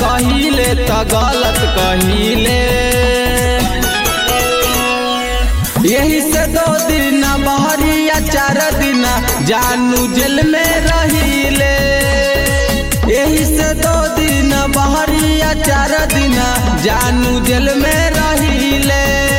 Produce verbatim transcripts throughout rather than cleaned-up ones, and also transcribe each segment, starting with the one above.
कहिले त गलत कहिले। यही से दो दिन बहरिया चार दिन जानू जेल में रहिले। यही से दो दिन बहरिया चार दिन जानू जेल में रहिले।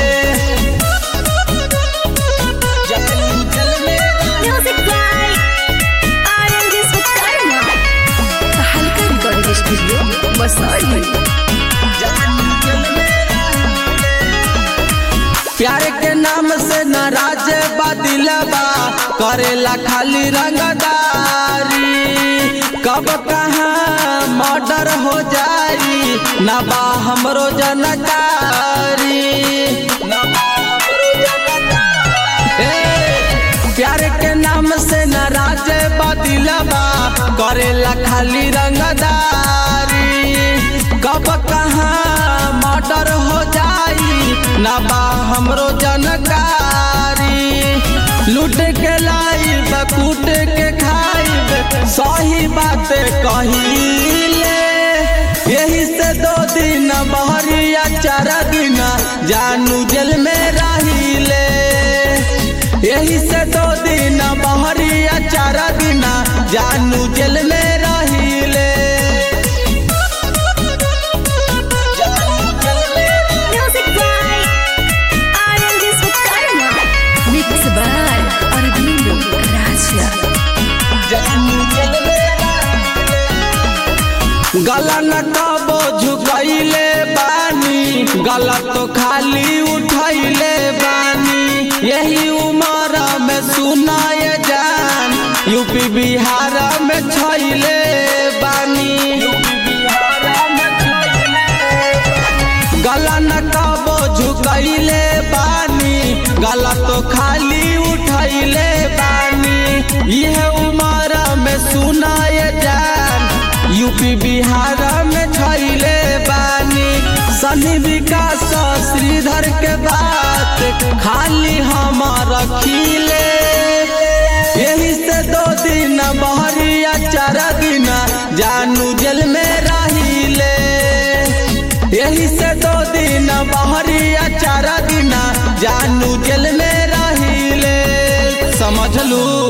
प्यार के नाम से नाराज बदिलबा करेला खाली रंगदारी। कब कहाँ मर्डर हो जाई ना बा हमरो जानकारी। प्यार के नाम से नाराज बदिलबा करेला खाली रंगदारी। कब कहाँ मर्डर हो जाई ना बा हमरो जानकारी। लूट के लाइब कूट के खाइब सही बात कहिले। यही से दो दिन बहरिया चार दिन जानू जेल में रहिले। यही से दो दिन बहरिया चार दिन जानू जेल में रहिले। गला न कबो झुकैले बानी गला तो खाली उठैले बानी। यही उम्र में सुनाए जान यूपी बिहार में छैले बानी। गला न कबो झुकैले बानी गला तो खाली उठैले बानी। यह उम्र में सुनाए जान यूपी बिहार में छैले बानी। सनी विकास श्रीधर के बात खाली हम रखिले। यही से दो दिन बहरिया चार दिन जानू जेल में रहिले। यही से दो दिन बहरिया चार दिन जानू जेल में रहिले। समझ लू।